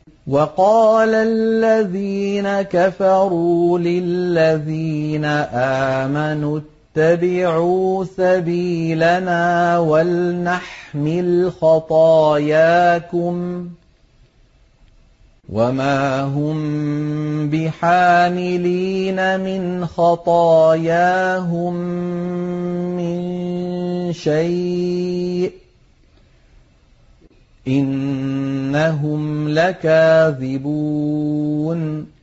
وَقَالَ الَّذِينَ كَفَرُوا لِلَّذِينَ آمَنُوا اتَّبِعُوا سَبِيلَنَا وَلْنَحْمِلْ خَطَايَاكُمْ وَمَا هُم بِحَامِلِينَ مِنْ خَطَايَاهُم مِّن شَيْءٍ إِنَّهُمْ لَكَاذِبُونَ